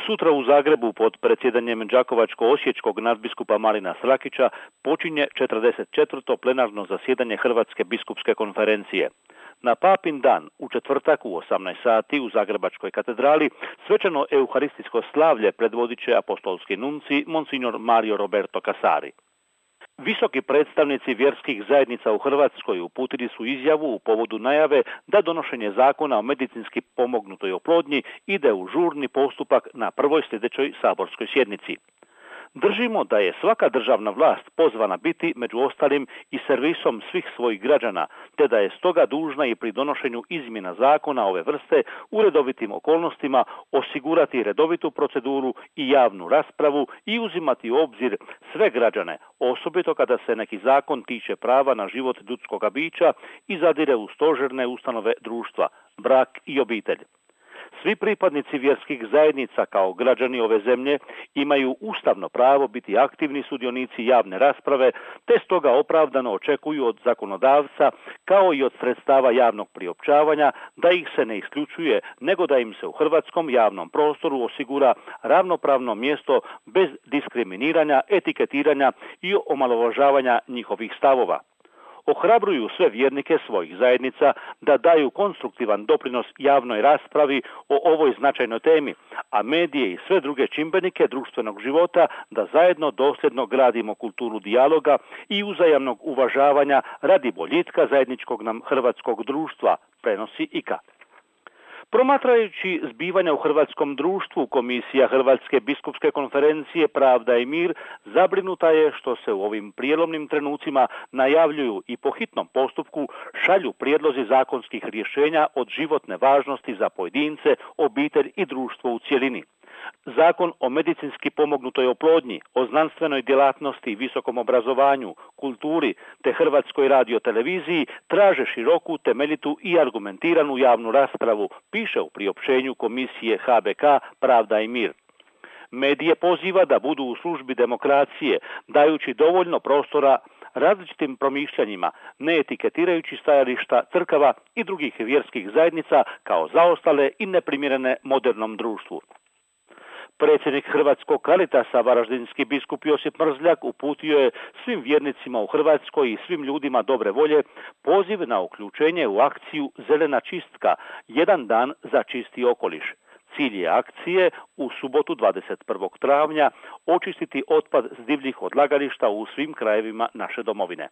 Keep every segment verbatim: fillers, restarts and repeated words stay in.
Sutra u Zagrebu pod predsjedanjem đakovačko-osječkog nadbiskupa Marina Srakića počinje četrdeset četvrto plenarno zasjedanje Hrvatske biskupske konferencije. Na Papin dan u četvrtak u osamnaest sati u Zagrebačkoj katedrali svečano euharistijsko slavlje predvodit će apostolski nunci Monsignor Mario Roberto Casari. Visoki predstavnici vjerskih zajednica u Hrvatskoj uputili su izjavu u povodu najave da donošenje zakona o medicinski pomognutoj oplodnji ide u žurni postupak na prvoj sljedećoj saborskoj sjednici. Držimo da je svaka državna vlast pozvana biti među ostalim i servisom svih svojih građana, te da je stoga dužna i pri donošenju izmjena zakona ove vrste u redovitim okolnostima osigurati redovitu proceduru i javnu raspravu i uzimati u obzir sve građane, osobito kada se neki zakon tiče prava na život ljudskoga bića i zadire u stožerne ustanove društva, brak i obitelj. Svi pripadnici vjerskih zajednica kao građani ove zemlje imaju ustavno pravo biti aktivni sudionici javne rasprave, te stoga opravdano očekuju od zakonodavca kao i od sredstava javnog priopćavanja da ih se ne isključuje, nego da im se u hrvatskom javnom prostoru osigura ravnopravno mjesto bez diskriminiranja, etiketiranja i omalovažavanja njihovih stavova. Ohrabruju sve vjernike svojih zajednica da daju konstruktivan doprinos javnoj raspravi o ovoj značajnoj temi, a medije i sve druge čimbenike društvenog života da zajedno dosljedno gradimo kulturu dijaloga i uzajamnog uvažavanja radi boljitka zajedničkog nam hrvatskog društva, prenosi I K A. Promatrajući zbivanja u hrvatskom društvu, Komisija Hrvatske biskupske konferencije Pravda i mir zabrinuta je što se u ovim prijelomnim trenucima najavljuju i po hitnom postupku šalju prijedlozi zakonskih rješenja od životne važnosti za pojedince, obitelj i društvo u cjelini. Zakon o medicinski pomognutoj oplodnji, o znanstvenoj djelatnosti i visokom obrazovanju, kulturi te Hrvatskoj radioteleviziji traže široku, temeljitu i argumentiranu javnu raspravu, piše u priopćenju Komisije H B K Pravda i mir. Medije poziva da budu u službi demokracije, dajući dovoljno prostora različitim promišljanjima, ne etiketirajući stajališta crkava i drugih vjerskih zajednica kao zaostale i neprimjerene modernom društvu. Predsjednik Hrvatskog Caritasa, varaždinski biskup Josip Mrzljak, uputio je svim vjernicima u Hrvatskoj i svim ljudima dobre volje poziv na uključenje u akciju Zelena čistka, jedan dan za čisti okoliš. Cilj je akcije u subotu dvadeset prvog travnja očistiti otpad s divljih odlagališta u svim krajevima naše domovine.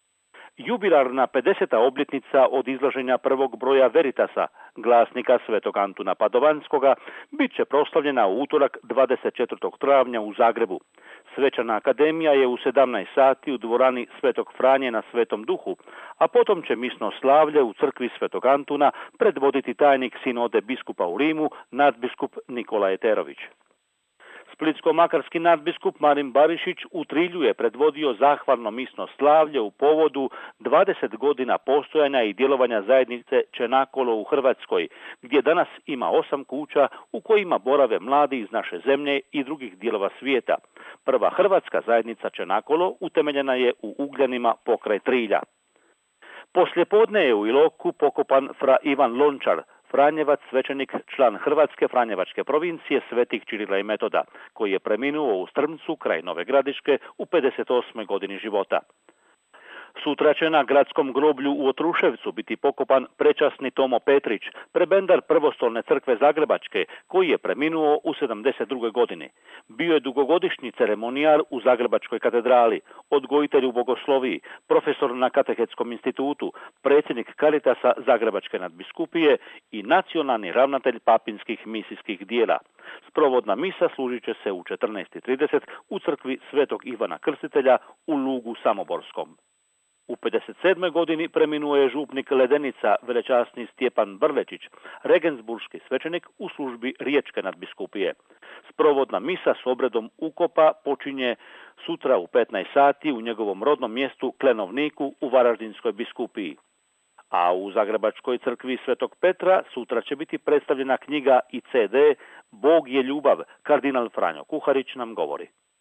Jubilarna pedeseta obljetnica od izlaženja prvog broja Veritasa, glasnika Svetog Antuna Padovanskoga, bit će proslavljena u utorak dvadeset četvrtog travnja u Zagrebu. Svečana akademija je u sedamnaest sati u dvorani Svetog Franje na Svetom Duhu, a potom će misno slavlje u crkvi Svetog Antuna predvoditi tajnik sinode biskupa u Rimu, nadbiskup Nikola Eterović. Splitsko-makarski nadbiskup Marin Barišić u Trilju je predvodio zahvalno misno slavlje u povodu dvadeset godina postojanja i djelovanja zajednice Čenakolo u Hrvatskoj, gdje danas ima osam kuća u kojima borave mladi iz naše zemlje i drugih dijelova svijeta. Prva hrvatska zajednica Čenakolo utemeljena je u Ugljanima pokraj Trilja. Poslijepodne je u Iloku pokopan fra Ivan Lončar, Franjevac, svećenik, član Hrvatske Franjevačke provincije Svetih Čirila i Metoda, koji je preminuo u Strmcu kraj Nove Gradiške u pedeset osmoj godini života. Sutra će na gradskom groblju u Otruševcu biti pokopan prečasni Tomo Petrić, prebendar Prvostolne crkve Zagrebačke, koji je preminuo u sedamdeset drugoj godini. Bio je dugogodišnji ceremonijar u Zagrebačkoj katedrali, odgojitelj u bogosloviji, profesor na Katehetskom institutu, predsjednik Caritasa Zagrebačke nadbiskupije i nacionalni ravnatelj papinskih misijskih dijela. Sprovodna misa služit će se u četrnaest i trideset u crkvi Svetog Ivana Krstitelja u Lugu Samoborskom. U pedeset sedmoj godini preminuo je župnik Ledenica, velečasni Stjepan Brlečić, regensburški svećenik u službi Riječke nadbiskupije. Sprovodna misa s obredom ukopa počinje sutra u petnaest sati u njegovom rodnom mjestu Klenovniku u Varaždinskoj biskupiji. A u Zagrebačkoj crkvi Svetog Petra sutra će biti predstavljena knjiga i ce de Bog je ljubav, kardinal Franjo Kuharić nam govori.